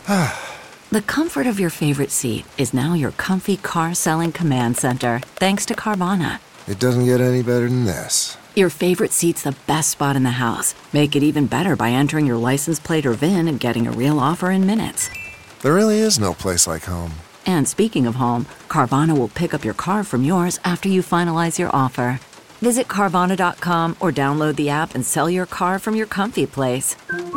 The comfort of your favorite seat is now your comfy car selling command center, thanks to Carvana. It doesn't get any better than this. Your favorite seat's the best spot in the house. Make it even better by entering your license plate or VIN and getting a real offer in minutes. There really is no place like home. And speaking of home, Carvana will pick up your car from yours after you finalize your offer. Visit Carvana.com or download the app and sell your car from your comfy place.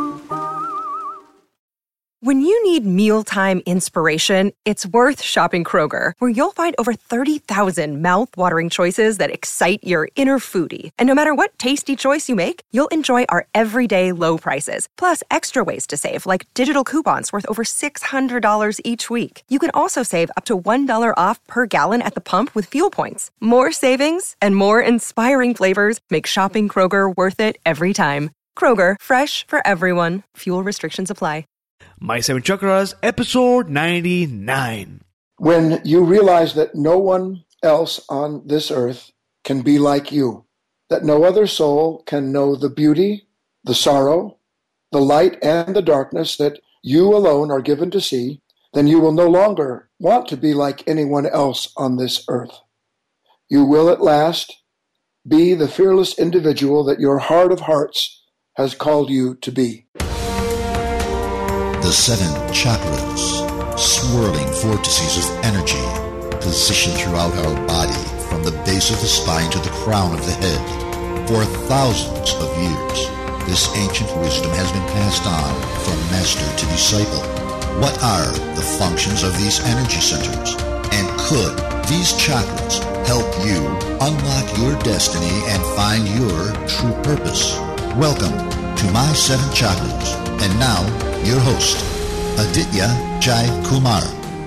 When you need mealtime inspiration, it's worth shopping Kroger, where you'll find over 30,000 mouth-watering choices that excite your inner foodie. And no matter what tasty choice you make, you'll enjoy our everyday low prices, plus extra ways to save, like digital coupons worth over $600 each week. You can also save up to $1 off per gallon at the pump with fuel points. More savings and more inspiring flavors make shopping Kroger worth it every time. Kroger, fresh for everyone. Fuel restrictions apply. My Seven Chakras, episode 99. When you realize that no one else on this earth can be like you, that no other soul can know the beauty, the sorrow, the light, and the darkness that you alone are given to see, then you will no longer want to be like anyone else on this earth. You will at last be the fearless individual that your heart of hearts has called you to be. The seven chakras, swirling vortices of energy, positioned throughout our body from the base of the spine to the crown of the head. For thousands of years, this ancient wisdom has been passed on from master to disciple. What are the functions of these energy centers? And could these chakras help you unlock your destiny and find your true purpose? Welcome to My Seven Chakras. And now, your host, Aditya Jai Kumar.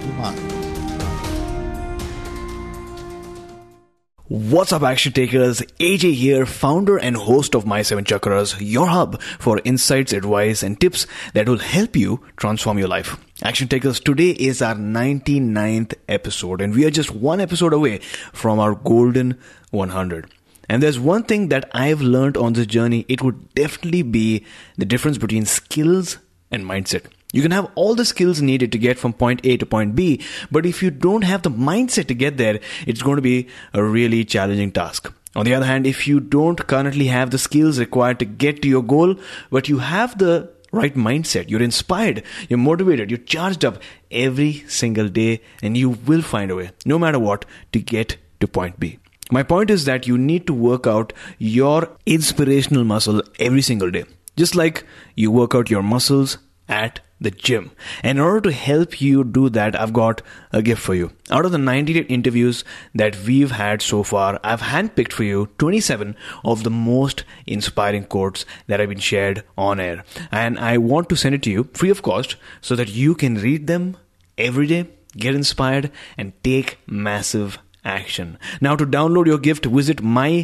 What's up, action takers? AJ here, founder and host of My Seven Chakras, your hub for insights, advice, and tips that will help you transform your life. Action takers, today is our 99th episode, and we are just one episode away from our golden 100. And there's one thing that I've learned on this journey, it would definitely be the difference between skills and mindset. You can have all the skills needed to get from point A to point B, but if you don't have the mindset to get there, it's going to be a really challenging task. On the other hand, if you don't currently have the skills required to get to your goal, but you have the right mindset, you're inspired, you're motivated, you're charged up every single day, and you will find a way, no matter what, to get to point B. My point is that you need to work out your inspirational muscle every single day, just like you work out your muscles at the gym. And in order to help you do that, I've got a gift for you. Out of the 98 interviews that we've had so far, I've handpicked for you 27 of the most inspiring quotes that have been shared on air. And I want to send it to you free of cost so that you can read them every day, get inspired, and take massive action. Now, to download your gift, visit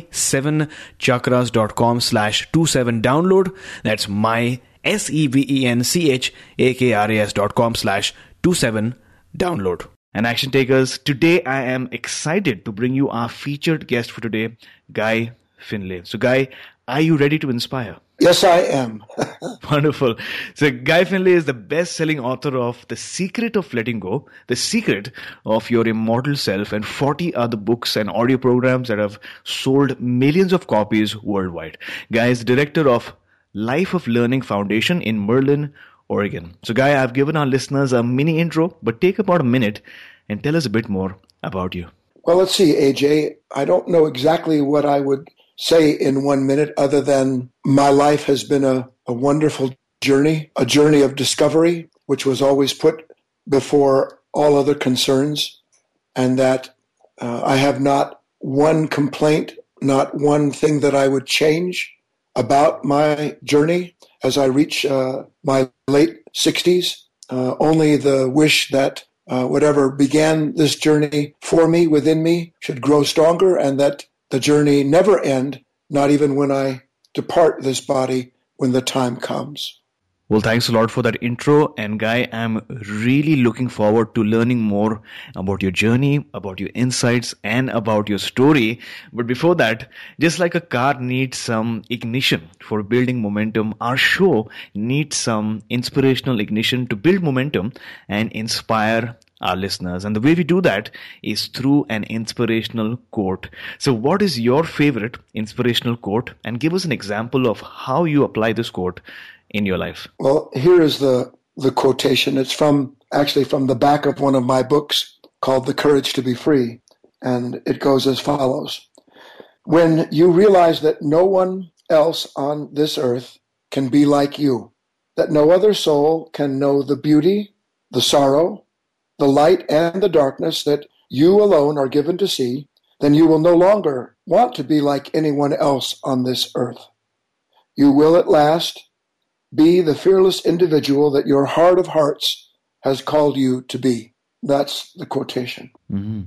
my7chakras.com/27download. That's my7chakras.com/27download. And action takers, today I am excited to bring you our featured guest for today, Guy Finlay. So Guy, are you ready to inspire? Yes, I am. Wonderful. So Guy Finlay is the best-selling author of The Secret of Letting Go, The Secret of Your Immortal Self, and 40 other books and audio programs that have sold millions of copies worldwide. Guy is the director of Life of Learning Foundation in Merlin, Oregon. So Guy, I've given our listeners a mini intro, but take about a minute and tell us a bit more about you. Well, let's see, AJ. I don't know exactly what I would say in 1 minute other than my life has been a wonderful journey, a journey of discovery, which was always put before all other concerns, and that I have not one complaint, not one thing that I would change about my journey as I reach my late 60s. Only the wish that whatever began this journey for me, within me, should grow stronger, and that the journey never end, not even when I depart this body, when the time comes. Well, thanks a lot for that intro. And Guy, I'm really looking forward to learning more about your journey, about your insights, and about your story. But before that, just like a car needs some ignition for building momentum, our show needs some inspirational ignition to build momentum and inspire our listeners. And the way we do that is through an inspirational quote. So what is your favorite inspirational quote? And give us an example of how you apply this quote in your life. Well, here is the quotation. It's from the back of one of my books called The Courage to Be Free. And it goes as follows. When you realize that no one else on this earth can be like you, that no other soul can know the beauty, the sorrow, the light and the darkness that you alone are given to see, then you will no longer want to be like anyone else on this earth. You will at last be the fearless individual that your heart of hearts has called you to be. That's the quotation. Mm-hmm.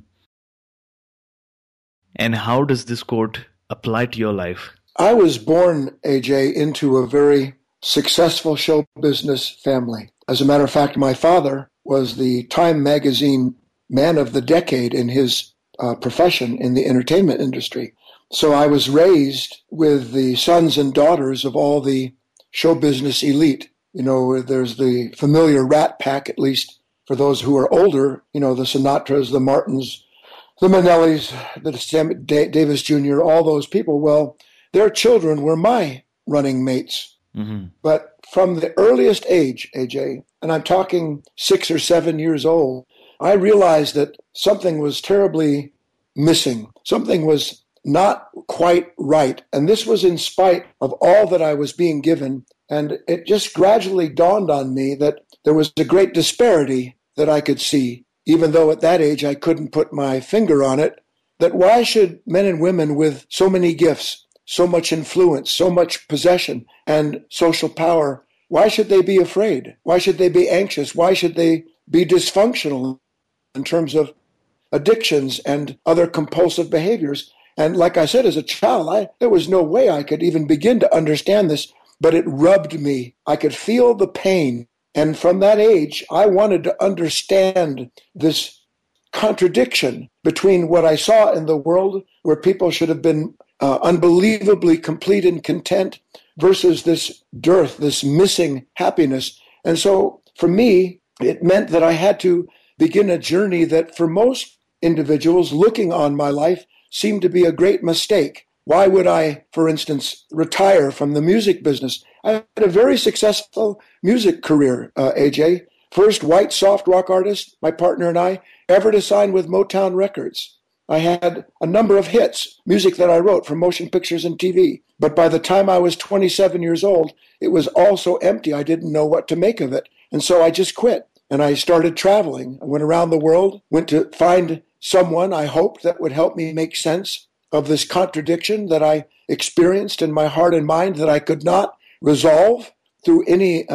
And how does this quote apply to your life? I was born, AJ, into a very successful show business family. As a matter of fact, my father was the Time magazine man of the decade in his profession in the entertainment industry. So I was raised with the sons and daughters of all the show business elite. You know, there's the familiar Rat Pack, at least for those who are older, you know, the Sinatras, the Martins, the Minnellis, the Sammy Davis Jr., all those people. Well, their children were my running mates. Mm-hmm. But from the earliest age, AJ, and I'm talking 6 or 7 years old, I realized that something was terribly missing. Something was not quite right. And this was in spite of all that I was being given. And it just gradually dawned on me that there was a great disparity that I could see, even though at that age I couldn't put my finger on it, that why should men and women with so many gifts, so much influence, so much possession and social power, why should they be afraid? Why should they be anxious? Why should they be dysfunctional in terms of addictions and other compulsive behaviors? And like I said, as a child, there was no way I could even begin to understand this, but it rubbed me. I could feel the pain. And from that age, I wanted to understand this contradiction between what I saw in the world, where people should have been unbelievably complete and content, versus this dearth, this missing happiness. And so for me, it meant that I had to begin a journey that for most individuals looking on my life seemed to be a great mistake. Why would I, for instance, retire from the music business? I had a very successful music career, AJ. First white soft rock artist, my partner and I, ever to sign with Motown Records. I had a number of hits, music that I wrote for motion pictures and TV. But by the time I was 27 years old, it was all so empty I didn't know what to make of it. And so I just quit. And I started traveling. I went around the world, went to find someone I hoped that would help me make sense of this contradiction that I experienced in my heart and mind that I could not resolve through any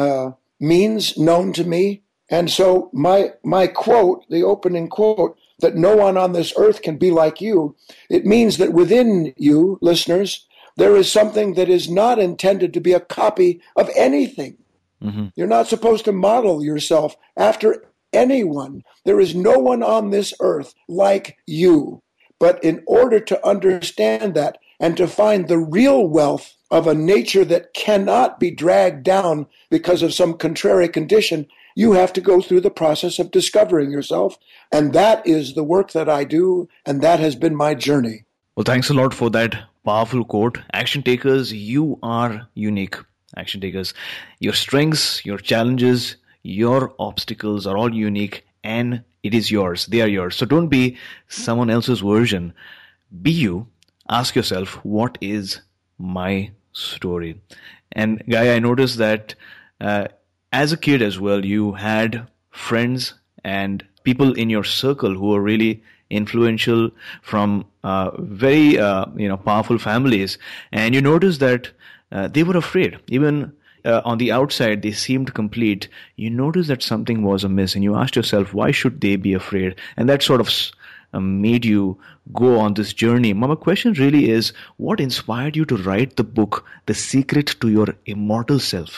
means known to me. And so my quote, the opening quote, that no one on this earth can be like you, it means that within you, listeners, there is something that is not intended to be a copy of anything. Mm-hmm. You're not supposed to model yourself after anyone. There is no one on this earth like you. But in order to understand that and to find the real wealth of a nature that cannot be dragged down because of some contrary condition, you have to go through the process of discovering yourself. And that is the work that I do, and that has been my journey. Well, thanks a lot for that powerful quote. Action takers, you are unique. Action takers, your strengths, your challenges, your obstacles are all unique, and it is yours. They are yours. So don't be someone else's version. Be you. Ask yourself, what is my story? And Guy, I noticed that as a kid as well, you had friends and people in your circle who were really influential from very powerful families, and you noticed that they were afraid. Even on the outside, they seemed complete. You noticed that something was amiss, and you asked yourself, why should they be afraid? And that sort of made you go on this journey. My question really is, what inspired you to write the book, The Secret to Your Immortal Self?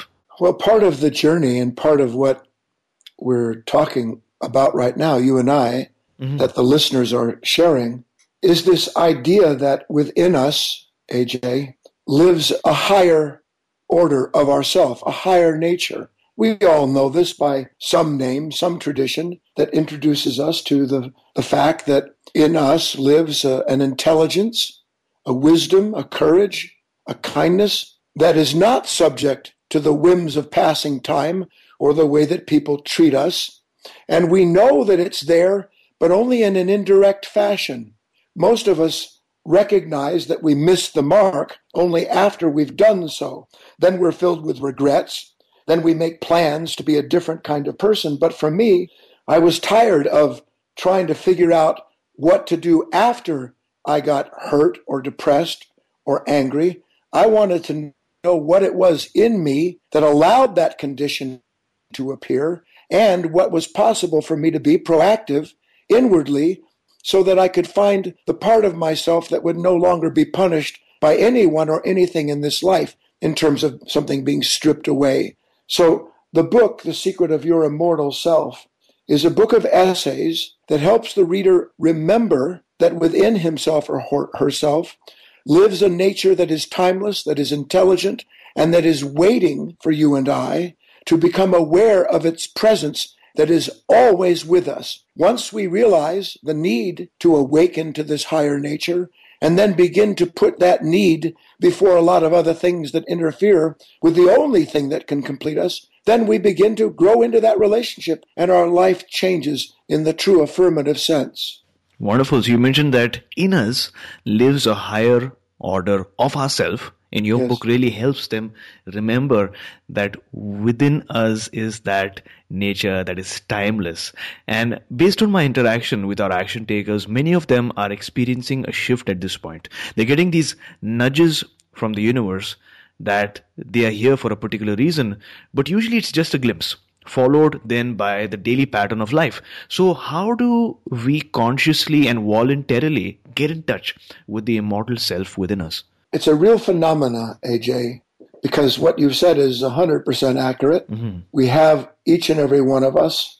Well, part of the journey and part of what we're talking about right now, you and I, that the listeners are sharing, is this idea that within us, AJ, lives a higher order of ourself, a higher nature. We all know this by some name, some tradition that introduces us to the fact that in us lives an intelligence, a wisdom, a courage, a kindness that is not subject to the whims of passing time or the way that people treat us. And we know that it's there, but only in an indirect fashion. Most of us recognize that we missed the mark only after we've done so. Then we're filled with regrets. Then we make plans to be a different kind of person. But for me, I was tired of trying to figure out what to do after I got hurt or depressed or angry. I wanted to know what it was in me that allowed that condition to appear and what was possible for me to be proactive inwardly so that I could find the part of myself that would no longer be punished by anyone or anything in this life in terms of something being stripped away. So the book, The Secret of Your Immortal Self, is a book of essays that helps the reader remember that within himself or herself lives a nature that is timeless, that is intelligent, and that is waiting for you and I to become aware of its presence that is always with us. Once we realize the need to awaken to this higher nature and then begin to put that need before a lot of other things that interfere with the only thing that can complete us, then we begin to grow into that relationship and our life changes in the true affirmative sense. Wonderful. So you mentioned that in us lives a higher order of ourself. In your book really helps them remember that within us is that nature that is timeless. And based on my interaction with our action takers, many of them are experiencing a shift at this point. They're getting these nudges from the universe that they are here for a particular reason, but usually it's just a glimpse, followed then by the daily pattern of life. So how do we consciously and voluntarily get in touch with the immortal self within us? It's a real phenomena, AJ, because what you've said is 100% accurate. We have, each and every one of us,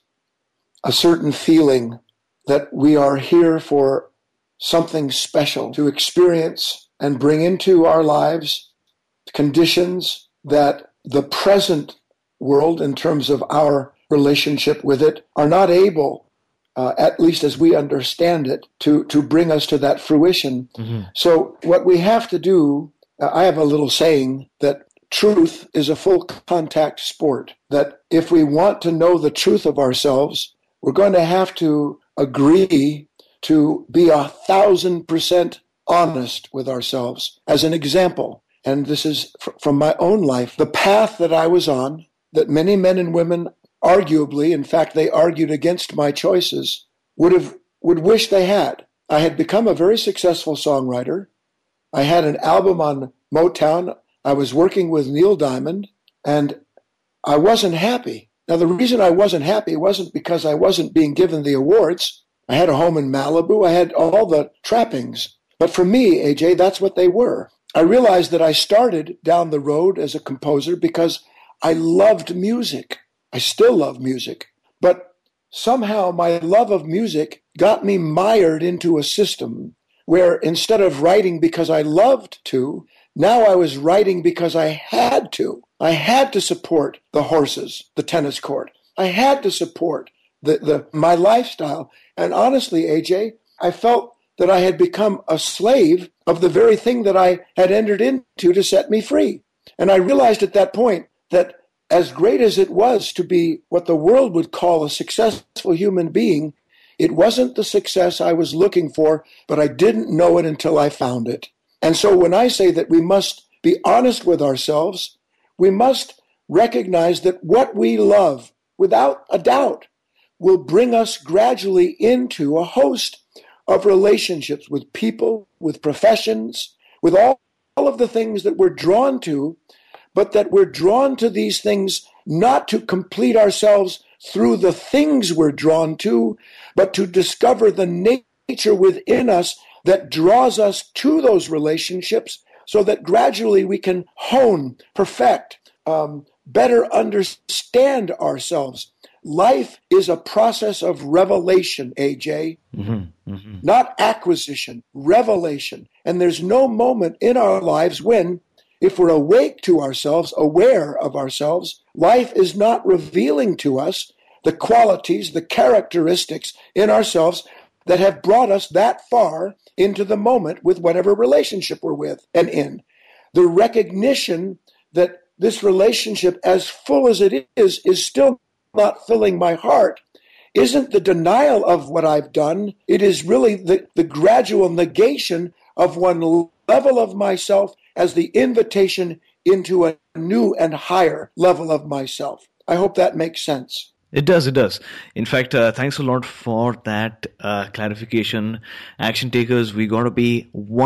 a certain feeling that we are here for something special, to experience and bring into our lives conditions that the present world, in terms of our relationship with it, are not able, at least as we understand it, to bring us to that fruition. So what we have to do, I have a little saying that truth is a full contact sport, that if we want to know the truth of ourselves, we're going to have to agree to be 1,000% honest with ourselves. As an example, and this is from my own life, the path that I was on, that many men and women arguably, in fact, they argued against my choices, would wish they had. I had become a very successful songwriter. I had an album on Motown. I was working with Neil Diamond, and I wasn't happy. Now, the reason I wasn't happy wasn't because I wasn't being given the awards. I had a home in Malibu. I had all the trappings. But for me, AJ, that's what they were. I realized that I started down the road as a composer because I loved music. I still love music. But somehow my love of music got me mired into a system where instead of writing because I loved to, now I was writing because I had to. I had to support the horses, the tennis court. I had to support my lifestyle. And honestly, AJ, I felt that I had become a slave of the very thing that I had entered into to set me free. And I realized at that point that as great as it was to be what the world would call a successful human being, it wasn't the success I was looking for, but I didn't know it until I found it. And so when I say that we must be honest with ourselves, we must recognize that what we love, without a doubt, will bring us gradually into a host of relationships with people, with professions, with all of the things that we're drawn to, but that we're drawn to these things not to complete ourselves through the things we're drawn to, but to discover the nature within us that draws us to those relationships so that gradually we can hone, perfect, better understand ourselves. Life is a process of revelation, AJ, not acquisition, revelation. And there's no moment in our lives when, if we're awake to ourselves, aware of ourselves, life is not revealing to us the qualities, the characteristics in ourselves that have brought us that far into the moment with whatever relationship we're with and in. The recognition that this relationship, as full as it is still not filling my heart, isn't the denial of what I've done. It is really the gradual negation of one level of myself as the invitation into a new and higher level of myself. I hope that makes sense. It does. In fact, thanks a lot for that clarification. Action takers, we got to be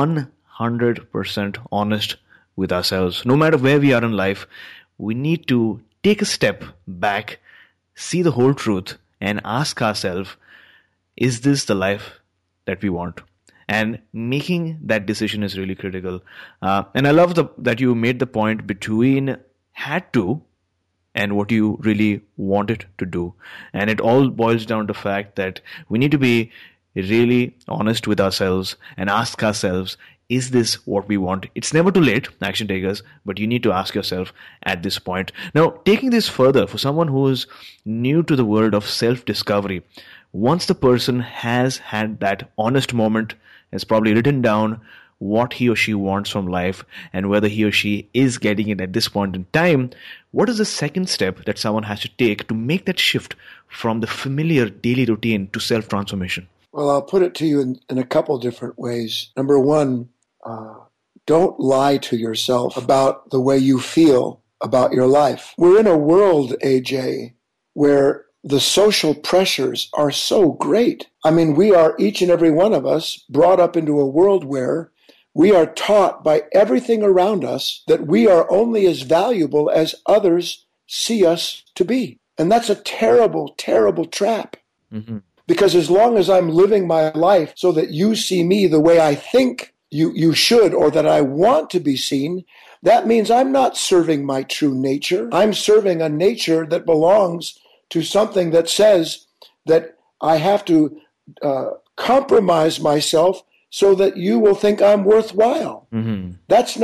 100% honest with ourselves. No matter where we are in life, we need to take a step back, see the whole truth, and ask ourselves, is this the life that we want? And making that decision is really critical. And I love that you made the point between had to and what you really wanted to do. And it all boils down to the fact that we need to be really honest with ourselves and ask ourselves, is this what we want? It's never too late, action takers, but you need to ask yourself at this point. Now, taking this further, for someone who is new to the world of self-discovery, once the person has had that honest moment, has probably written down what he or she wants from life and whether he or she is getting it at this point in time, what is the second step that someone has to take to make that shift from the familiar daily routine to self-transformation? Well, I'll put it to you in a couple different ways. Number one, don't lie to yourself about the way you feel about your life. We're in a world, AJ, where the social pressures are so great. I mean, we are, each and every one of us, brought up into a world where we are taught by everything around us that we are only as valuable as others see us to be. And that's a terrible, terrible trap. Mm-hmm. Because as long as I'm living my life so that you see me the way I think you should, or that I want to be seen, that means I'm not serving my true nature. I'm serving a nature that belongs to something that says that I have to compromise myself so that you will think I'm worthwhile. Mm-hmm. That's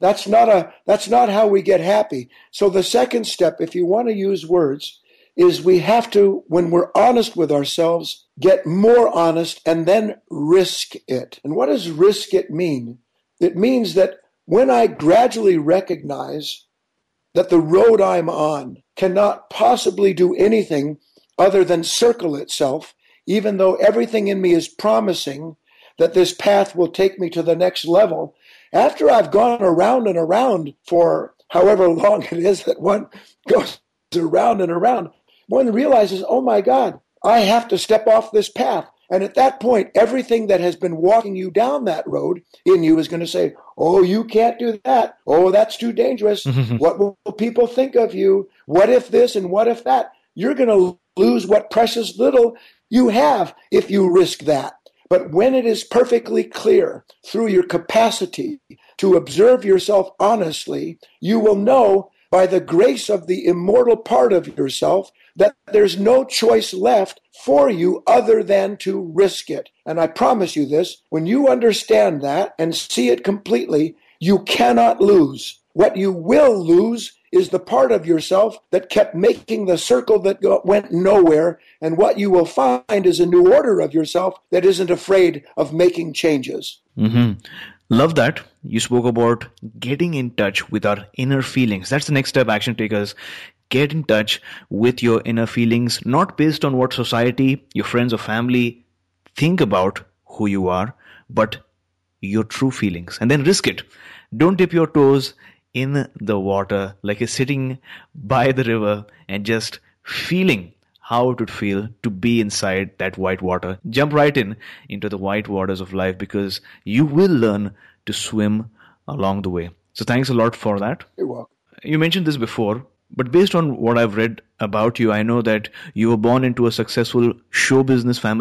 not how we get happy. So the second step, if you want to use words, is we have to, when we're honest with ourselves, get more honest and then risk it. And what does risk it mean? It means that when I gradually recognize that the road I'm on cannot possibly do anything other than circle itself, even though everything in me is promising that this path will take me to the next level, after I've gone around and around for however long it is that one goes around and around, one realizes, oh my God, I have to step off this path. And at that point, everything that has been walking you down that road in you is going to say, oh, you can't do that. Oh, that's too dangerous. What will people think of you? What if this and what if that? You're going to lose what precious little you have if you risk that. But when it is perfectly clear through your capacity to observe yourself honestly, you will know by the grace of the immortal part of yourself that there's no choice left for you other than to risk it. And I promise you this, when you understand that and see it completely, you cannot lose. What you will lose is the part of yourself that kept making the circle that went nowhere, and what you will find is a new order of yourself that isn't afraid of making changes. Mm-hmm. Love that. You spoke about getting in touch with our inner feelings. That's the next step, action takers. Get in touch with your inner feelings, not based on what society, your friends or family think about who you are, but your true feelings. And then risk it. Don't dip your toes in the water like you're sitting by the river and just feeling how it would feel to be inside that white water. Jump right into the white waters of life, because you will learn to swim along the way. So thanks a lot for that. You're welcome. You mentioned this before, but based on what I've read about you, I know that you were born into a successful show business family.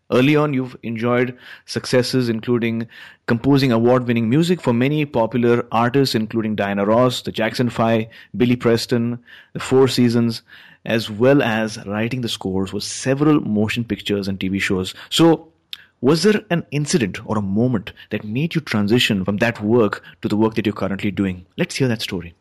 Early on, you've enjoyed successes including composing award-winning music for many popular artists, including Diana Ross, the Jackson 5, Billy Preston, the Four Seasons, as well as writing the scores for several motion pictures and TV shows. So, was there an incident or a moment that made you transition from that work to the work that you're currently doing? Let's hear that story.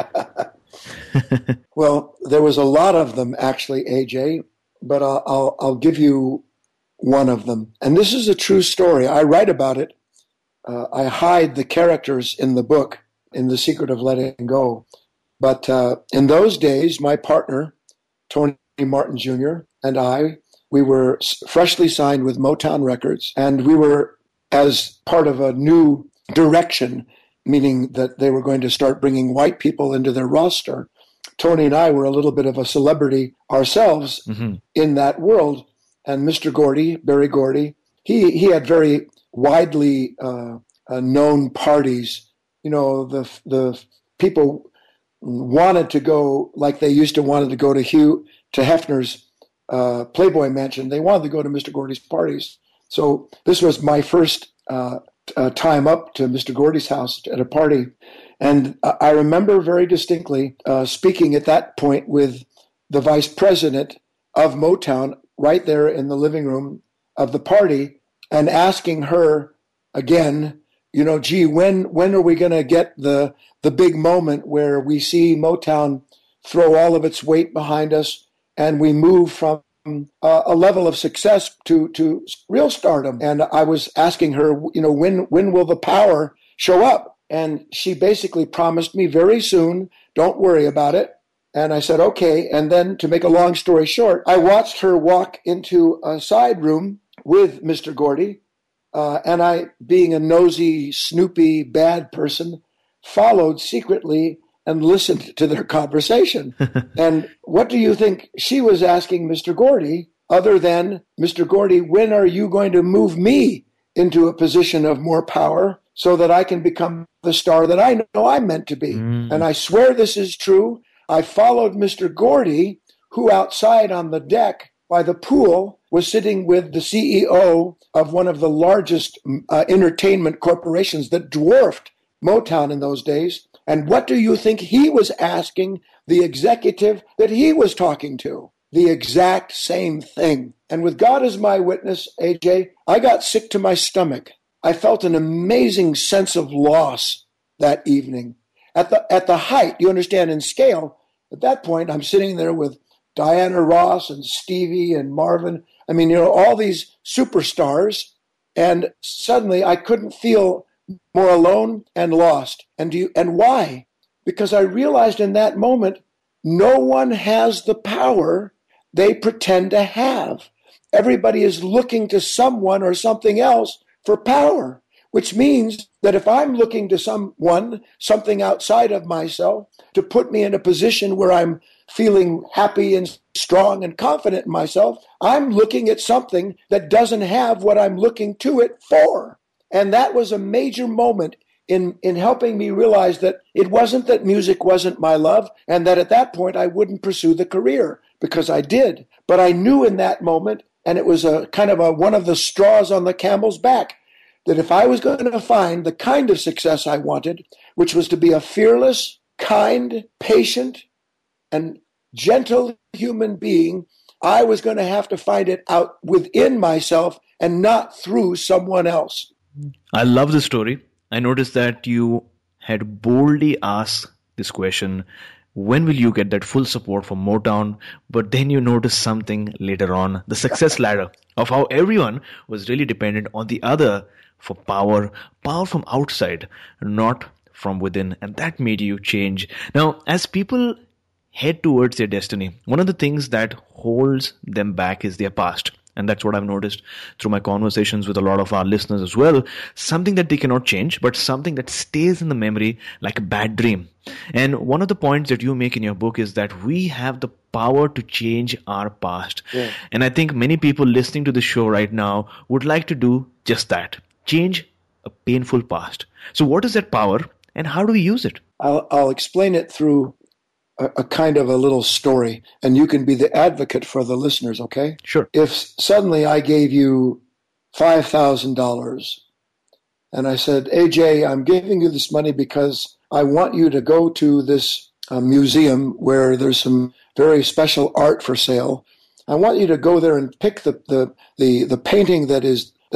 Well, there was a lot of them, actually, AJ, but I'll give you one of them. And this is a true story. I write about it. I hide the characters in the book, in The Secret of Letting Go. But in those days, my partner, Tony Martin Jr., and we were freshly signed with Motown Records, and we were, as part of a new direction, meaning that they were going to start bringing white people into their roster. Tony and I were a little bit of a celebrity ourselves in that world. And Mr. Gordy, Berry Gordy, he had very widely known parties. You know, the people wanted to go like they used to wanted to go to Hugh Hefner's Playboy Mansion. They wanted to go to Mr. Gordy's parties. So this was my first time up to Mr. Gordy's house at a party. And I remember very distinctly speaking at that point with the vice president of Motown right there in the living room of the party and asking her again, you know, gee, when are we going to get the big moment where we see Motown throw all of its weight behind us and we move from a level of success to real stardom? And I was asking her, you know, when will the power show up? And she basically promised me very soon, don't worry about it. And I said, okay. And then, to make a long story short, I watched her walk into a side room with Mr. Gordy. And I, being a nosy, snoopy, bad person, followed secretly and listened to their conversation. And what do you think she was asking Mr. Gordy, other than, Mr. Gordy, when are you going to move me into a position of more power so that I can become the star that I know I'm meant to be? And I swear this is true. I followed Mr. Gordy, who outside on the deck by the pool was sitting with the CEO of one of the largest entertainment corporations that dwarfed Motown in those days. And what do you think he was asking the executive that he was talking to? The exact same thing. And with God as my witness, AJ, I got sick to my stomach. I felt an amazing sense of loss that evening. At the height, you understand, in scale, at that point, I'm sitting there with Diana Ross and Stevie and Marvin. I mean, you know, all these superstars. And suddenly I couldn't feel more alone and lost. And why? Because I realized in that moment, no one has the power they pretend to have. Everybody is looking to someone or something else for power, which means that if I'm looking to something outside of myself to put me in a position where I'm feeling happy and strong and confident in myself, I'm looking at something that doesn't have what I'm looking to it for. And that was a major moment in helping me realize that it wasn't that music wasn't my love, and that at that point I wouldn't pursue the career, because I did. But I knew in that moment, and it was a kind of one of the straws on the camel's back, that if I was going to find the kind of success I wanted, which was to be a fearless, kind, patient, and gentle human being, I was going to have to find it out within myself and not through someone else. I love the story. I noticed that you had boldly asked this question, when will you get that full support from Motown? But then you noticed something later on, the success ladder of how everyone was really dependent on the other for power from outside, not from within. And that made you change. Now, as people head towards their destiny, one of the things that holds them back is their past. And that's what I've noticed through my conversations with a lot of our listeners as well. Something that they cannot change, but something that stays in the memory like a bad dream. And one of the points that you make in your book is that we have the power to change our past. Yeah. And I think many people listening to the show right now would like to do just that. Change a painful past. So what is that power and how do we use it? I'll explain it through a kind of a little story, and you can be the advocate for the listeners, okay? Sure. If suddenly I gave you $5,000 and I said, AJ, I'm giving you this money because I want you to go to this museum where there's some very special art for sale. I want you to go there and pick the painting that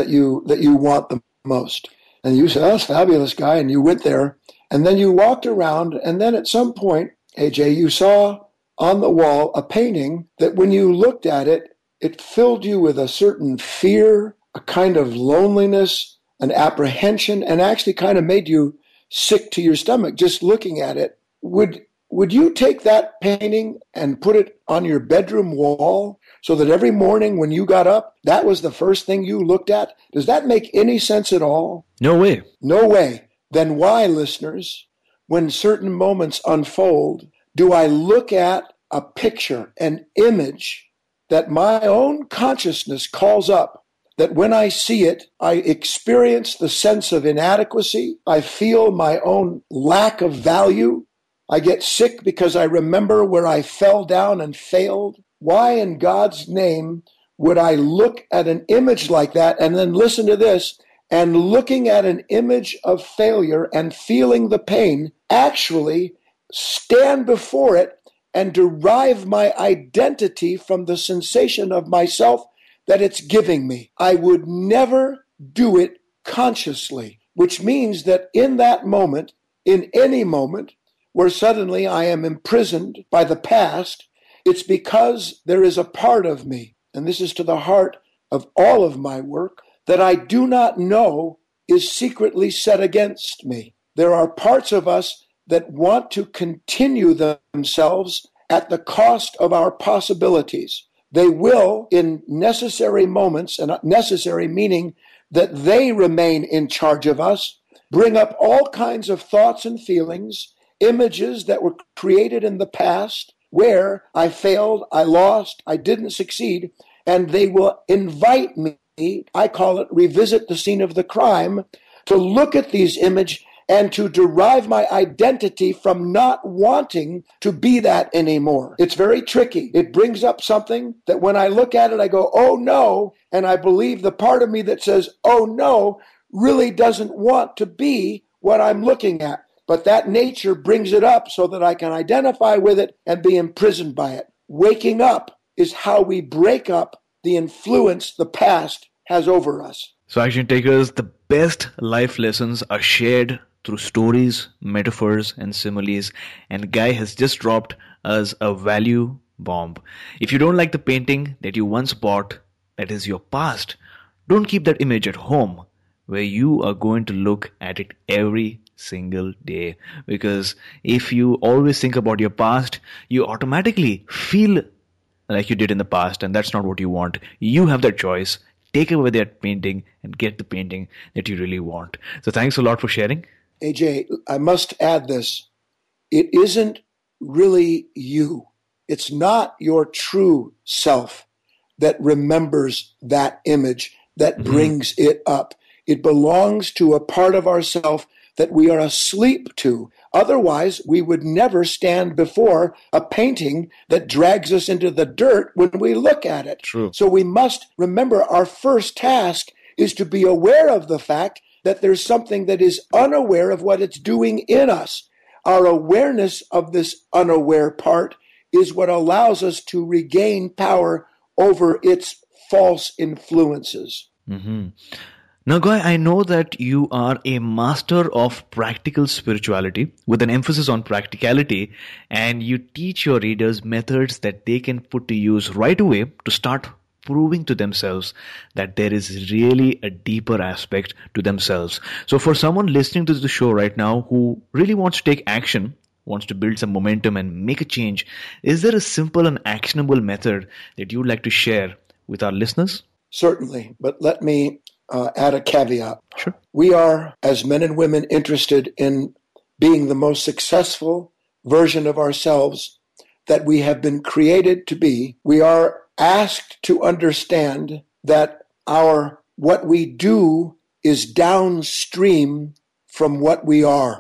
you want the most. And you said, that's fabulous, guy. And you went there, and then you walked around, and then at some point, AJ, you saw on the wall a painting that when you looked at it, it filled you with a certain fear, a kind of loneliness, an apprehension, and actually kind of made you sick to your stomach just looking at it. Would you take that painting and put it on your bedroom wall so that every morning when you got up, that was the first thing you looked at? Does that make any sense at all? No way. No way. Then why, listeners, when certain moments unfold, do I look at a picture, an image that my own consciousness calls up, that when I see it, I experience the sense of inadequacy, I feel my own lack of value, I get sick because I remember where I fell down and failed? Why in God's name would I look at an image like that and then listen to this, and looking at an image of failure and feeling the pain, actually stand before it and derive my identity from the sensation of myself that it's giving me? I would never do it consciously, which means that in that moment, in any moment, where suddenly I am imprisoned by the past, it's because there is a part of me, and this is to the heart of all of my work, that I do not know is secretly set against me. There are parts of us that want to continue themselves at the cost of our possibilities. They will, in necessary moments, and necessary meaning that they remain in charge of us, bring up all kinds of thoughts and feelings, images that were created in the past where I failed, I lost, I didn't succeed, and they will invite me, I call it revisit the scene of the crime, to look at these images and to derive my identity from not wanting to be that anymore. It's very tricky. It brings up something that when I look at it, I go, oh no, and I believe the part of me that says, oh no, really doesn't want to be what I'm looking at. But that nature brings it up so that I can identify with it and be imprisoned by it. Waking up is how we break up the influence the past has over us. So, Action Takers, the best life lessons are shared through stories, metaphors, and similes. And Guy has just dropped us a value bomb. If you don't like the painting that you once bought, that is your past, don't keep that image at home where you are going to look at it every single day. Because if you always think about your past, you automatically feel like you did in the past, and that's not what you want. You have that choice. Take away that painting and get the painting that you really want. So thanks a lot for sharing. AJ, I must add this. It isn't really you. It's not your true self that remembers that image, that brings it up. It belongs to a part of ourself that we are asleep to. Otherwise, we would never stand before a painting that drags us into the dirt when we look at it. True. So we must remember our first task is to be aware of the fact that there's something that is unaware of what it's doing in us. Our awareness of this unaware part is what allows us to regain power over its false influences. Mm-hmm. Now, Guy, I know that you are a master of practical spirituality with an emphasis on practicality, and you teach your readers methods that they can put to use right away to start proving to themselves that there is really a deeper aspect to themselves. So for someone listening to the show right now who really wants to take action, wants to build some momentum and make a change, is there a simple and actionable method that you would like to share with our listeners? Certainly, but let me add a caveat. Sure. We are, as men and women, interested in being the most successful version of ourselves that we have been created to be. We are asked to understand that what we do is downstream from what we are.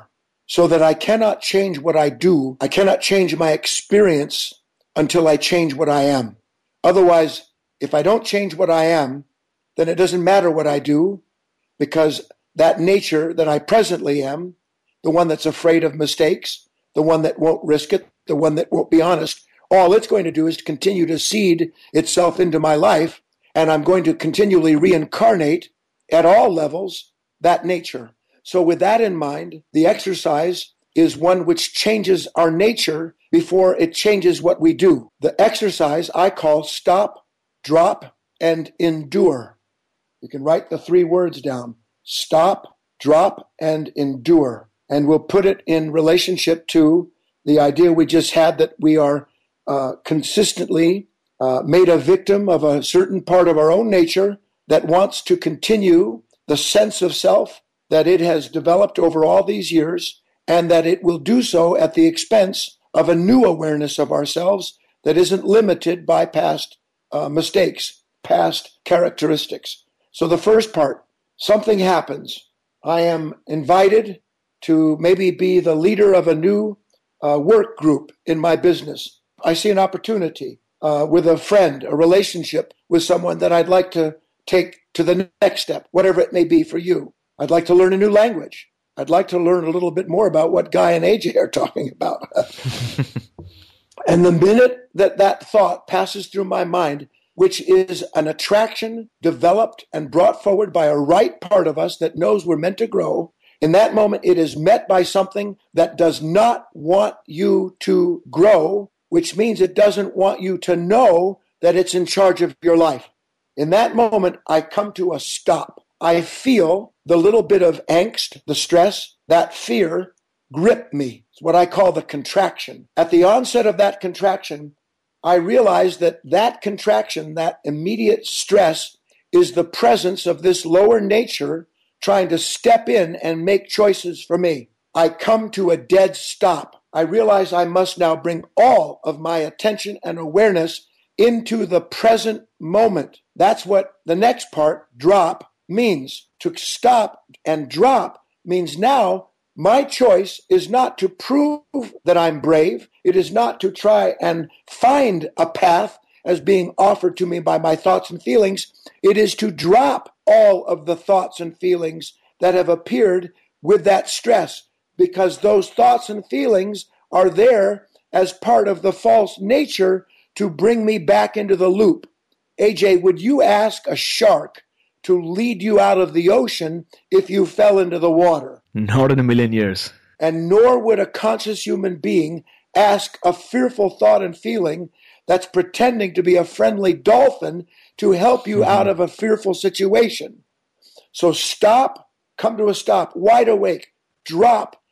so that I cannot change what I do. I cannot change my experience until I change what I am. Otherwise, if I don't change what I am, then it doesn't matter what I do, because that nature that I presently am, the one that's afraid of mistakes, the one that won't risk it, the one that won't be honest, all it's going to do is to continue to seed itself into my life, and I'm going to continually reincarnate at all levels that nature. So with that in mind, the exercise is one which changes our nature before it changes what we do. The exercise I call stop, drop, and endure. You can write the 3 words down: stop, drop, and endure. And we'll put it in relationship to the idea we just had that we are consistently made a victim of a certain part of our own nature that wants to continue the sense of self that it has developed over all these years, and that it will do so at the expense of a new awareness of ourselves that isn't limited by past mistakes, past characteristics. So the first part, something happens. I am invited to maybe be the leader of a new work group in my business. I see an opportunity with a friend, a relationship with someone that I'd like to take to the next step, whatever it may be for you. I'd like to learn a new language. I'd like to learn a little bit more about what Guy and AJ are talking about. And the minute that that thought passes through my mind, which is an attraction developed and brought forward by a right part of us that knows we're meant to grow, in that moment it is met by something that does not want you to grow, which means it doesn't want you to know that it's in charge of your life. In that moment, I come to a stop. I feel the little bit of angst, the stress, that fear grip me. It's what I call the contraction. At the onset of that contraction, I realize that that contraction, that immediate stress, is the presence of this lower nature trying to step in and make choices for me. I come to a dead stop. I realize I must now bring all of my attention and awareness into the present moment. That's what the next part, drop, means. To stop and drop means now my choice is not to prove that I'm brave. It is not to try and find a path as being offered to me by my thoughts and feelings. It is to drop all of the thoughts and feelings that have appeared with that stress, because those thoughts and feelings are there as part of the false nature to bring me back into the loop. AJ, would you ask a shark to lead you out of the ocean if you fell into the water? Not in a million years. And nor would a conscious human being ask a fearful thought and feeling that's pretending to be a friendly dolphin to help you out of a fearful situation. So stop, come to a stop, wide awake, drop,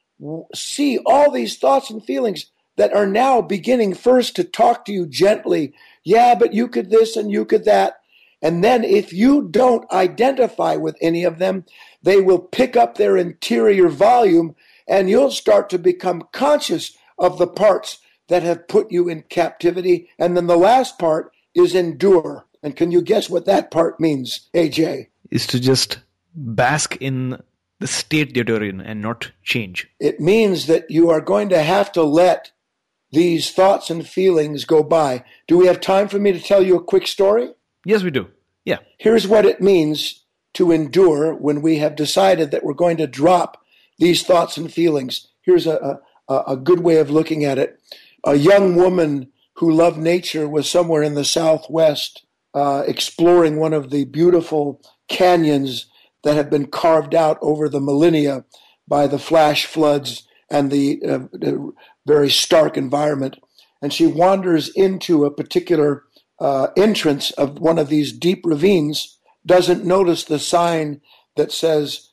see all these thoughts and feelings that are now beginning first to talk to you gently. Yeah, but you could this and you could that. And then if you don't identify with any of them, they will pick up their interior volume, and you'll start to become conscious of the parts that have put you in captivity. And then the last part is endure. And can you guess what that part means, AJ? Is to just bask in the state that you're in and not change. It means that you are going to have to let these thoughts and feelings go by. Do we have time for me to tell you a quick story? Yes, we do. Yeah. Here's what it means to endure when we have decided that we're going to drop these thoughts and feelings. Here's a good way of looking at it. A young woman who loved nature was somewhere in the Southwest exploring one of the beautiful canyons that have been carved out over the millennia by the flash floods and the very stark environment. And she wanders into a particular entrance of one of these deep ravines, doesn't notice the sign that says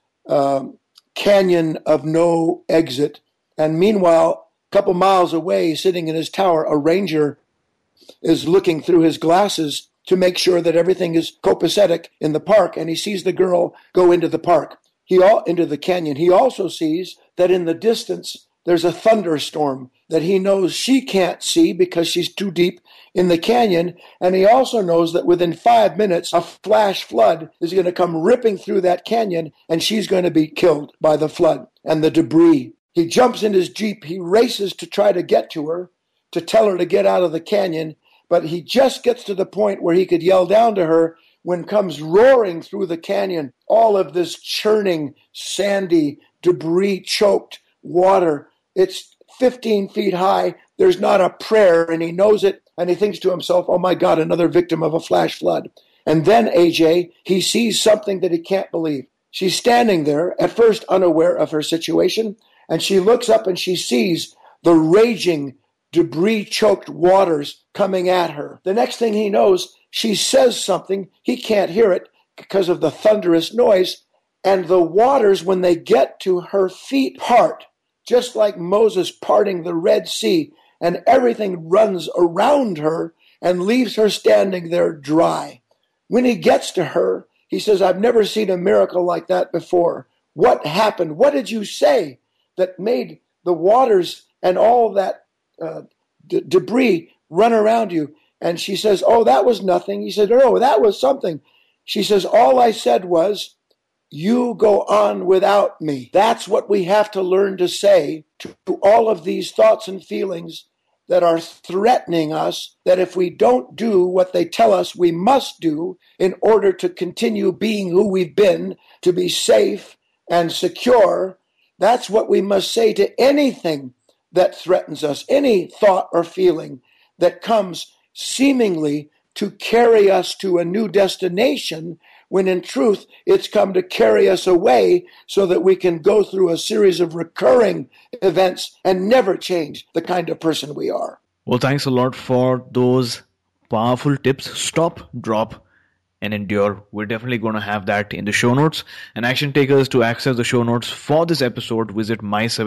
Canyon of No Exit. And meanwhile, a couple miles away, sitting in his tower, a ranger is looking through his glasses to make sure that everything is copacetic in the park, and he sees the girl go into the park, into the canyon. He also sees that in the distance there's a thunderstorm that he knows she can't see because she's too deep in the canyon, and he also knows that within 5 minutes a flash flood is going to come ripping through that canyon, and she's going to be killed by the flood and the debris He jumps in his Jeep. He races to try to get to her, to tell her to get out of the canyon. But he just gets to the point where he could yell down to her when comes roaring through the canyon all of this churning, sandy, debris-choked water. It's 15 feet high. There's not a prayer, and he knows it. And he thinks to himself, oh, my God, another victim of a flash flood. And then, AJ, he sees something that he can't believe. She's standing there, at first unaware of her situation, and she looks up and she sees the raging, debris-choked waters coming at her. The next thing he knows, she says something. He can't hear it because of the thunderous noise. And the waters, when they get to her feet, part, just like Moses parting the Red Sea, and everything runs around her and leaves her standing there dry. When he gets to her, he says, I've never seen a miracle like that before. What happened? What did you say that made the waters and all that debris run around you? And she says, oh, that was nothing. He said, no, that was something. She says, all I said was, you go on without me. That's what we have to learn to say to all of these thoughts and feelings that are threatening us, that if we don't do what they tell us we must do in order to continue being who we've been, to be safe and secure, that's what we must say to anything that threatens us, any thought or feeling that comes seemingly to carry us to a new destination, when in truth it's come to carry us away so that we can go through a series of recurring events and never change the kind of person we are. Well, thanks a lot for those powerful tips. Stop, drop, and endure. We're definitely going to have that in the show notes. And action takers, to access the show notes for this episode, visit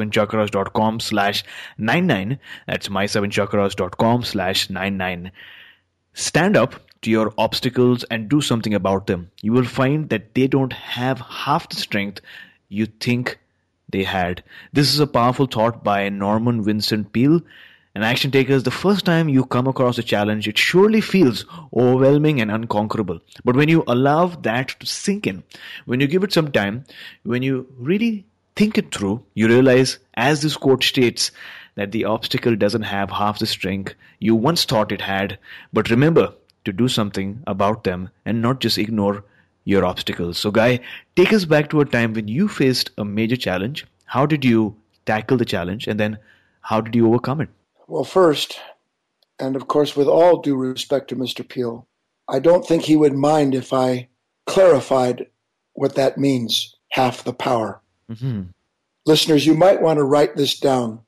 my7chakras.com/99. That's my7chakras.com/99. Stand up to your obstacles and do something about them. You will find that they don't have half the strength you think they had. This is a powerful thought by Norman Vincent Peale. And action takers, the first time you come across a challenge, it surely feels overwhelming and unconquerable. But when you allow that to sink in, when you give it some time, when you really think it through, you realize, as this quote states, that the obstacle doesn't have half the strength you once thought it had. But remember to do something about them and not just ignore your obstacles. So Guy, take us back to a time when you faced a major challenge. How did you tackle the challenge, and then how did you overcome it? Well, first, and of course with all due respect to Mr. Peale, I don't think he would mind if I clarified what that means, half the power. Mm-hmm. Listeners, you might want to write this down.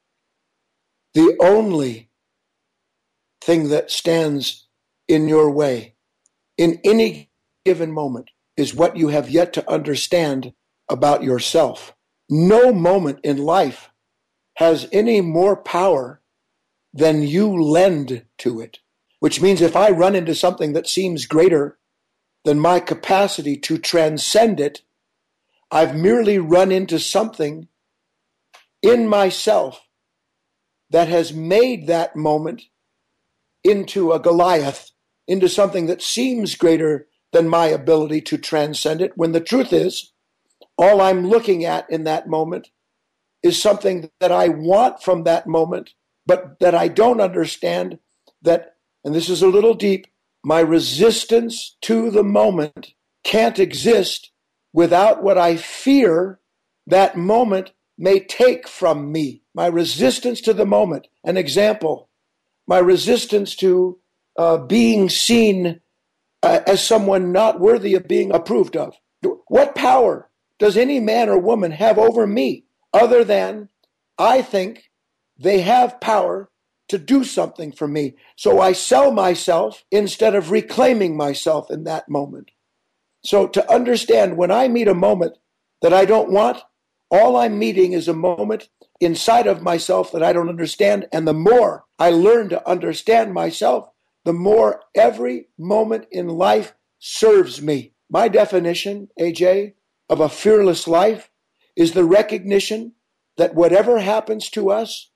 The only thing that stands in your way in any given moment is what you have yet to understand about yourself. No moment in life has any more power than you lend to it, which means if I run into something that seems greater than my capacity to transcend it, I've merely run into something in myself that has made that moment into a Goliath, into something that seems greater than my ability to transcend it, when the truth is, all I'm looking at in that moment is something that I want from that moment, but that I don't understand, that, and this is a little deep, my resistance to the moment can't exist without what I fear that moment may take from me. My resistance to the moment. An example, my resistance to being seen as someone not worthy of being approved of. What power does any man or woman have over me other than I think they have power to do something for me? So I sell myself instead of reclaiming myself in that moment. So to understand, when I meet a moment that I don't want, all I'm meeting is a moment inside of myself that I don't understand. And the more I learn to understand myself, the more every moment in life serves me. My definition, AJ, of a fearless life is the recognition that whatever happens to us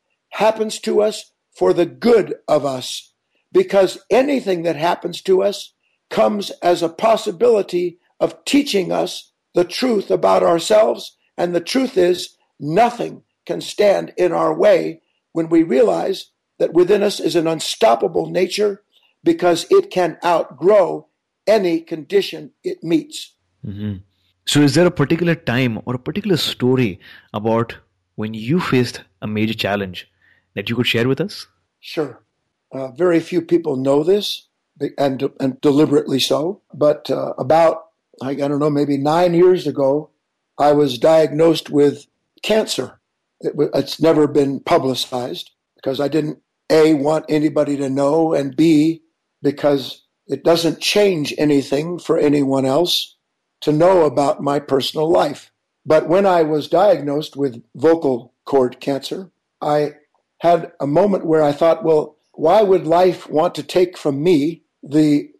for the good of us. Because anything that happens to us comes as a possibility of teaching us the truth about ourselves. And the truth is, nothing can stand in our way when we realize that within us is an unstoppable nature because it can outgrow any condition it meets. Mm-hmm. So is there a particular time or a particular story about when you faced a major challenge that you could share with us? Sure. Very few people know this, and deliberately so. But about, I don't know, maybe 9 years ago, I was diagnosed with cancer. It's never been publicized because I didn't, A, want anybody to know, and B, because it doesn't change anything for anyone else to know about my personal life. But when I was diagnosed with vocal cord cancer, I had a moment where I thought, well, why would life want to take from me the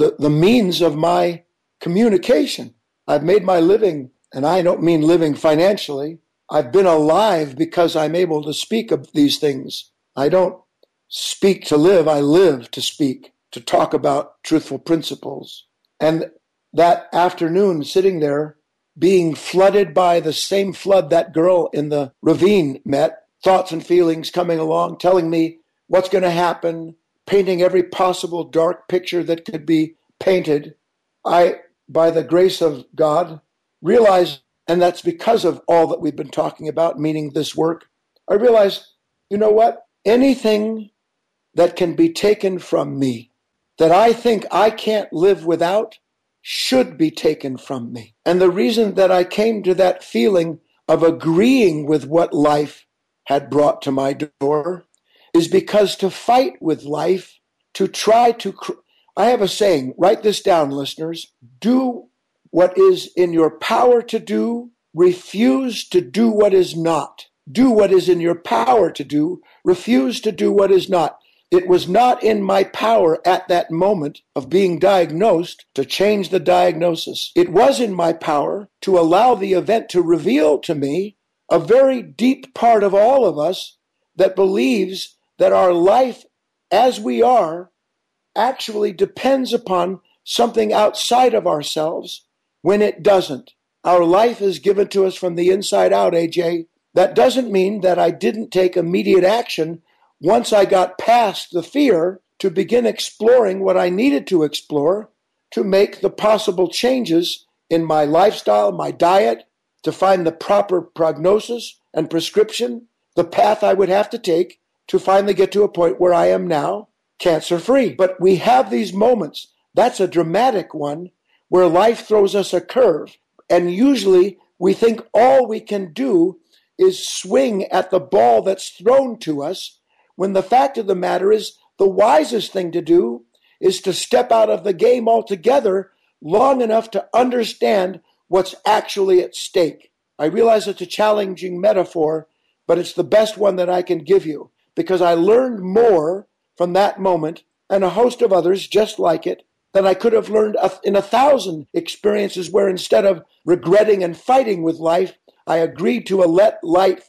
means of my communication? I've made my living, and I don't mean living financially. I've been alive because I'm able to speak of these things. I don't speak to live, I live to speak, to talk about truthful principles. And that afternoon, sitting there, being flooded by the same flood that girl in the ravine met, thoughts and feelings coming along, telling me what's going to happen, painting every possible dark picture that could be painted. I, by the grace of God, realized, and that's because of all that we've been talking about, meaning this work, I realized, you know what? Anything that can be taken from me, that I think I can't live without, should be taken from me. And the reason that I came to that feeling of agreeing with what life had brought to my door is because to fight with life, to try to, I have a saying, write this down, listeners, do what is in your power to do, refuse to do what is not. Do what is in your power to do, refuse to do what is not. It was not in my power at that moment of being diagnosed to change the diagnosis. It was in my power to allow the event to reveal to me a very deep part of all of us that believes that our life as we are actually depends upon something outside of ourselves when it doesn't. Our life is given to us from the inside out, AJ. That doesn't mean that I didn't take immediate action once I got past the fear to begin exploring what I needed to explore to make the possible changes in my lifestyle, my diet, to find the proper prognosis and prescription, the path I would have to take to finally get to a point where I am now cancer-free. But we have these moments. That's a dramatic one where life throws us a curve. And usually we think all we can do is swing at the ball that's thrown to us, when the fact of the matter is the wisest thing to do is to step out of the game altogether long enough to understand what's actually at stake. I realize it's a challenging metaphor, but it's the best one that I can give you, because I learned more from that moment and a host of others just like it than I could have learned in 1,000 experiences where instead of regretting and fighting with life, I agreed to let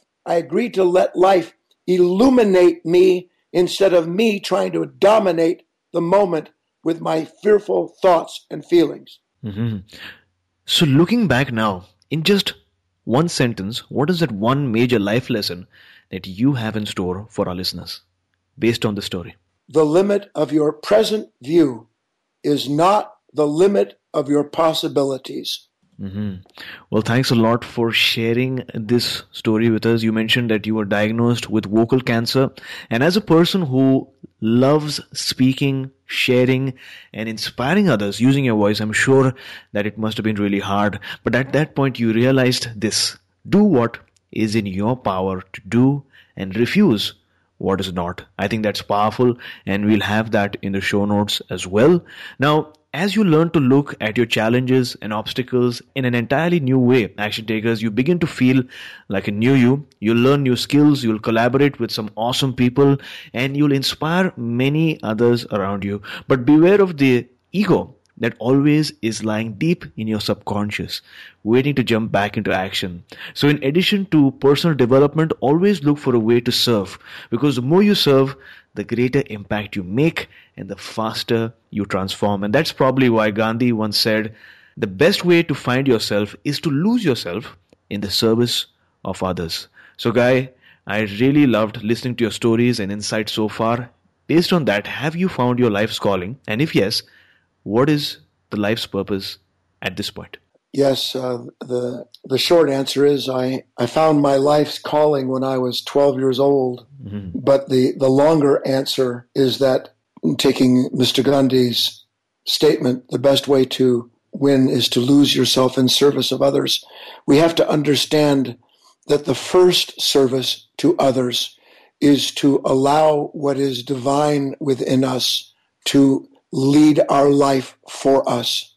life illuminate me instead of me trying to dominate the moment with my fearful thoughts and feelings. Mm-hmm. So looking back now, in just one sentence, what is that one major life lesson that you have in store for our listeners based on the story? The limit of your present view is not the limit of your possibilities. Mm-hmm. Well, thanks a lot for sharing this story with us. You mentioned that you were diagnosed with vocal cancer. And as a person who loves speaking, sharing, and inspiring others using your voice, I'm sure that it must have been really hard. But at that point, you realized this. Do what is in your power to do and refuse what is not. I think that's powerful, and we'll have that in the show notes as well. Now, as you learn to look at your challenges and obstacles in an entirely new way, Action Takers, you begin to feel like a new you. You'll learn new skills, you'll collaborate with some awesome people, and you'll inspire many others around you. But beware of the ego that always is lying deep in your subconscious, waiting to jump back into action. So in addition to personal development, always look for a way to serve, because the more you serve, the greater impact you make and the faster you transform. And that's probably why Gandhi once said, the best way to find yourself is to lose yourself in the service of others. So, Guy, I really loved listening to your stories and insights so far. Based on that, have you found your life's calling? And if yes, what is the life's purpose at this point? Yes, the short answer is I found my life's calling when I was 12 years old. Mm-hmm. But the longer answer is that, taking Mr. Gandhi's statement, the best way to win is to lose yourself in service of others. We have to understand that the first service to others is to allow what is divine within us to lead our life for us.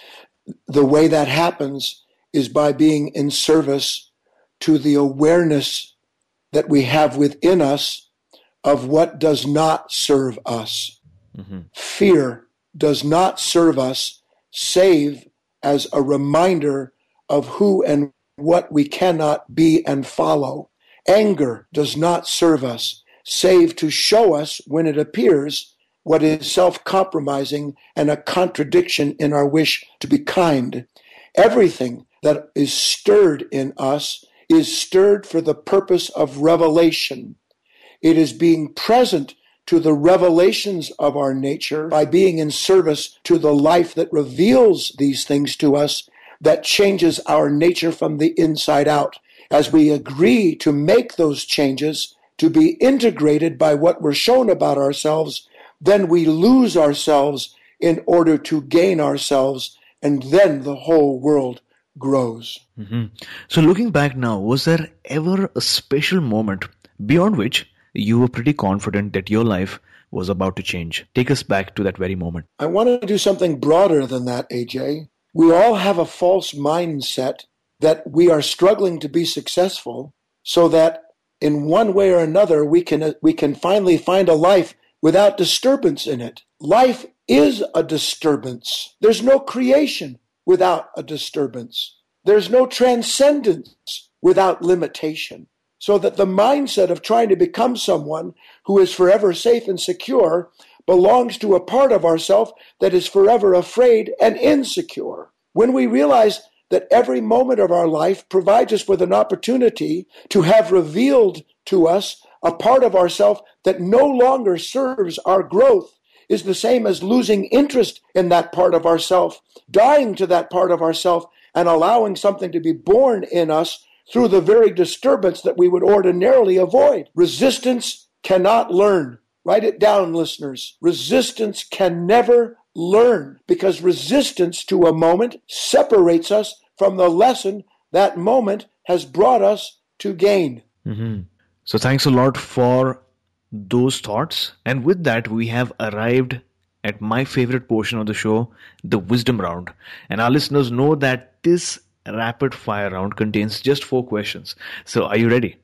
The way that happens is by being in service to the awareness that we have within us of what does not serve us. Mm-hmm. Fear does not serve us, save as a reminder of who and what we cannot be and follow. Anger does not serve us, save to show us when it appears what is self-compromising and a contradiction in our wish to be kind. Everything that is stirred in us is stirred for the purpose of revelation. It is being present to the revelations of our nature by being in service to the life that reveals these things to us, that changes our nature from the inside out. As we agree to make those changes, to be integrated by what we're shown about ourselves, then we lose ourselves in order to gain ourselves, and then the whole world grows. Mm-hmm. So looking back now, was there ever a special moment beyond which you were pretty confident that your life was about to change? Take us back to that very moment. I want to do something broader than that, AJ. We all have a false mindset that we are struggling to be successful, so that in one way or another we can finally find a life without disturbance in it. Life is a disturbance. There's no creation without a disturbance. There's no transcendence without limitation. So that the mindset of trying to become someone who is forever safe and secure belongs to a part of ourself that is forever afraid and insecure. When we realize that every moment of our life provides us with an opportunity to have revealed to us a part of ourself that no longer serves our growth, is the same as losing interest in that part of ourself, dying to that part of ourself, and allowing something to be born in us through the very disturbance that we would ordinarily avoid. Resistance cannot learn. Write it down, listeners. Resistance can never learn, because resistance to a moment separates us from the lesson that moment has brought us to gain. Mm-hmm. So thanks a lot for those thoughts. And with that, we have arrived at my favorite portion of the show, the wisdom round. And our listeners know that this rapid fire round contains just 4 questions. So are you ready?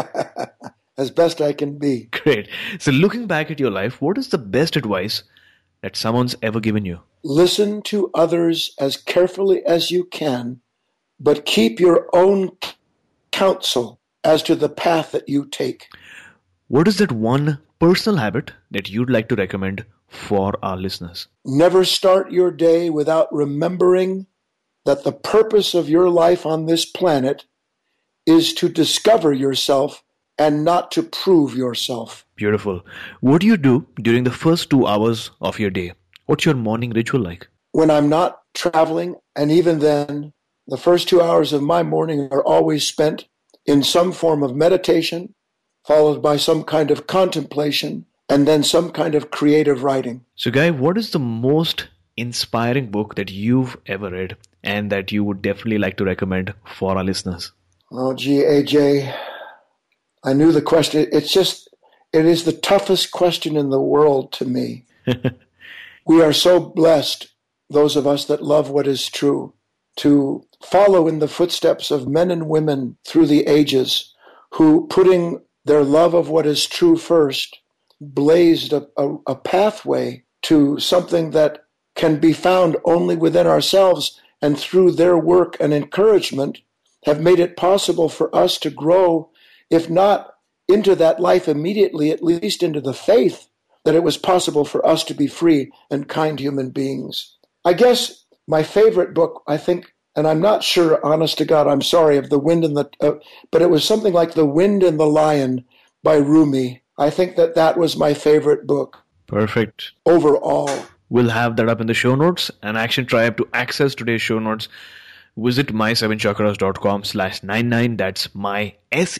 As best I can be. Great. So looking back at your life, what is the best advice that someone's ever given you? Listen to others as carefully as you can, but keep your own counsel as to the path that you take. What is that one personal habit that you'd like to recommend for our listeners? Never start your day without remembering that the purpose of your life on this planet is to discover yourself and not to prove yourself. Beautiful. What do you do during the first 2 hours of your day? What's your morning ritual like? When I'm not traveling, and even then, the first 2 hours of my morning are always spent in some form of meditation, followed by some kind of contemplation, and then some kind of creative writing. So, Guy, what is the most inspiring book that you've ever read and that you would definitely like to recommend for our listeners? Oh, gee, AJ, I knew the question. It is the toughest question in the world to me. We are so blessed, those of us that love what is true, to follow in the footsteps of men and women through the ages who, putting their love of what is true first, blazed a pathway to something that can be found only within ourselves, and through their work and encouragement have made it possible for us to grow, if not into that life immediately, at least into the faith that it was possible for us to be free and kind human beings. I guess my favorite book, I think, and I'm not sure, honest to God, I'm sorry, of The Wind and the, but it was something like The Wind and the Lion by Rumi. I think that was my favorite book. Perfect. Overall. We'll have that up in the show notes. And Action Tribe, to access today's show notes, visit my7chakras.com/99. That's my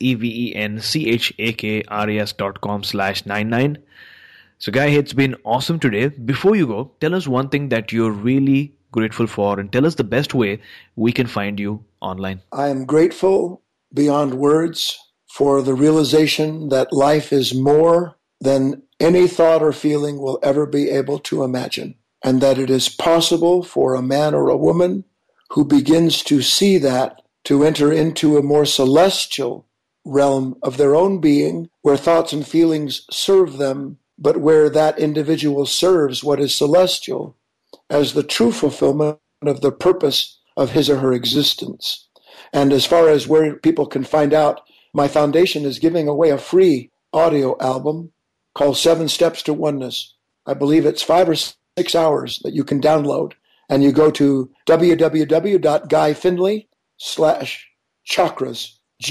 SEVENCHAKRAS.com/99. So Guy, it's been awesome today. Before you go, tell us one thing that you're really grateful for, and tell us the best way we can find you online. I am grateful beyond words for the realization that life is more than any thought or feeling will ever be able to imagine, and that it is possible for a man or a woman who begins to see that to enter into a more celestial realm of their own being, where thoughts and feelings serve them, but where that individual serves what is celestial as the true fulfillment of the purpose of his or her existence. And as far as where people can find out, my foundation is giving away a free audio album called 7 Steps to Oneness. I believe it's 5 or 6 hours that you can download. And you go to www.guyfinley/chakras,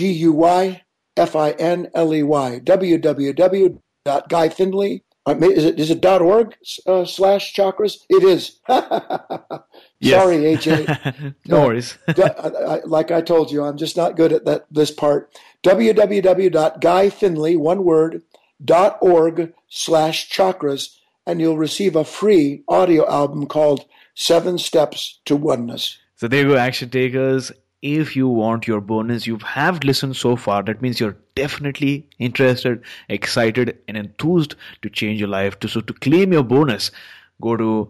GUYFINLEY, www.guyfinley. Is it .org /chakras? It is. Yes. Sorry, AJ. No worries. Like I told you, I'm just not good at this part. www.guyfinley, one word, .org/chakras, and you'll receive a free audio album called 7 Steps to Oneness. So there you go, Action Takers. If you want your bonus, you have listened so far, that means you're definitely interested, excited, and enthused to change your life. So to claim your bonus, go to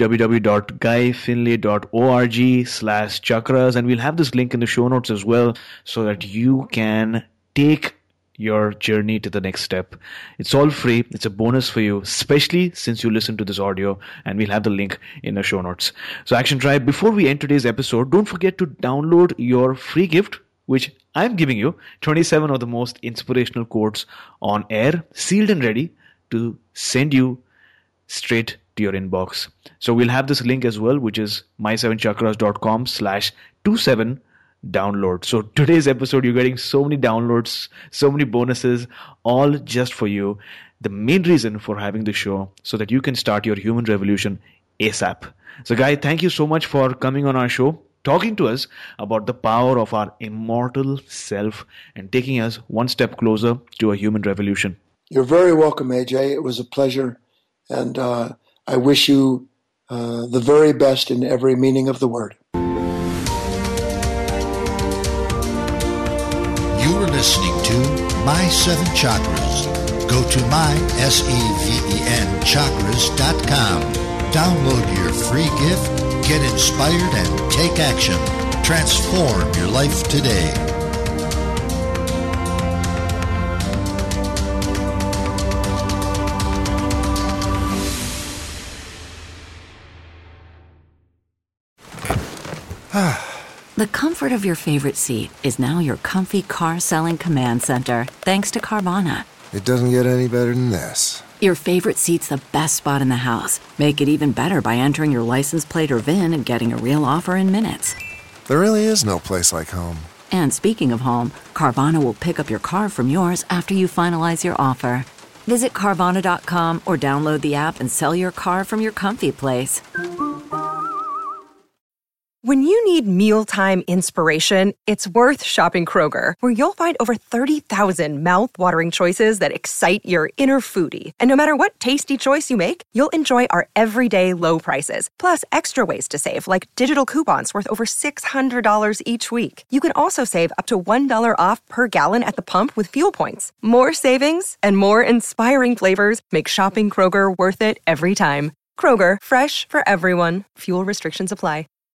www.guyfinley.org/chakras, and we'll have this link in the show notes as well, so that you can take your journey to the next step. It's all free. It's a bonus for you, especially since you listen to this audio, and we'll have the link in the show notes. So Action Tribe, before we end today's episode, don't forget to download your free gift, which I'm giving you, 27 of the most inspirational quotes on air, sealed and ready to send you straight to your inbox. So we'll have this link as well, which is my7chakras.com/27 download. So today's episode, you're getting so many downloads, so many bonuses, all just for you. The main reason for having the show, so that you can start your human revolution ASAP. So Guy, thank you so much for coming on our show, talking to us about the power of our immortal self and taking us one step closer to a human revolution. You're very welcome, AJ. It was a pleasure. And I wish you the very best in every meaning of the word. You are listening to My 7 Chakras. Go to mySEVENchakras.com. Download your free gift, get inspired, and take action. Transform your life today. The comfort of your favorite seat is now your comfy car-selling command center, thanks to Carvana. It doesn't get any better than this. Your favorite seat's the best spot in the house. Make it even better by entering your license plate or VIN and getting a real offer in minutes. There really is no place like home. And speaking of home, Carvana will pick up your car from yours after you finalize your offer. Visit Carvana.com or download the app and sell your car from your comfy place. When you need mealtime inspiration, it's worth shopping Kroger, where you'll find over 30,000 mouth-watering choices that excite your inner foodie. And no matter what tasty choice you make, you'll enjoy our everyday low prices, plus extra ways to save, like digital coupons worth over $600 each week. You can also save up to $1 off per gallon at the pump with fuel points. More savings and more inspiring flavors make shopping Kroger worth it every time. Kroger, fresh for everyone. Fuel restrictions apply.